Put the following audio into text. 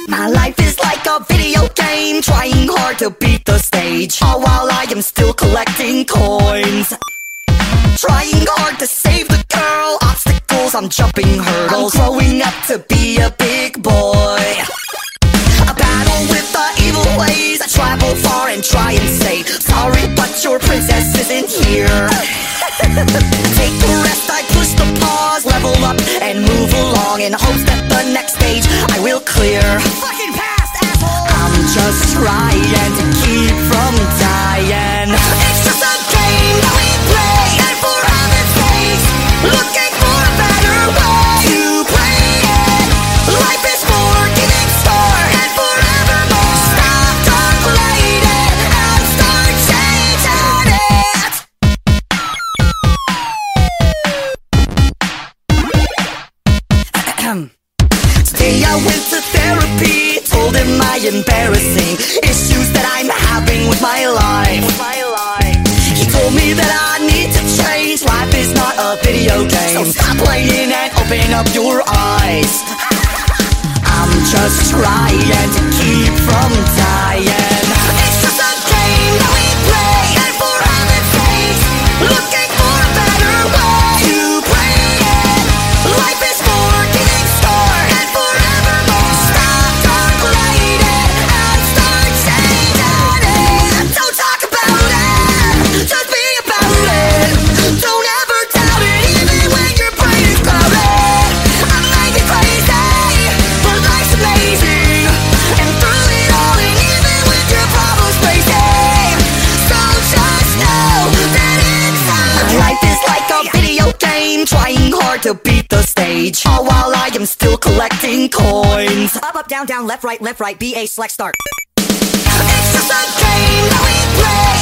My life is like a video game, trying hard to beat the stage, all while I am still collecting coins. Trying hard to save the girl, obstacles, I'm jumping hurdles. I'm growing up to be a big boy. A battle with the evil ways, I travel far and try and say sorry, but your princess isn't here. Take a rest, I push the pause, level up and move along in hopes that the next stage I will clear. Fucking past, asshole! I'm just trying to keep from dying. It's just a game that we play, and for heaven's sakes, looking for a better way to play it. Life is forgiving star, and forevermore. Stop calculating and start changing it. Today I went to therapy, told him my embarrassing issues that I'm having with my life. He told me that I need to change, life is not a video game, so stop playing and open up your eyes. I'm just trying to keep from dying. It's just a game that we play, and for heaven's sakes, looking for a better way to play it. Life is forgiving star, and forevermore. Stop calculating and start changing it. Don't talk about it, just be about it. Don't ever doubt it, even when your brain is clouded. I might be crazy, but life's amazing. And through it all, and even with your problems crazy, so just know that inside my life is like a video game, trying hard to beat the stage, all while I am still collecting coins. Up, up, down, down, left, right, B, A, select, start. It's just a game that we play,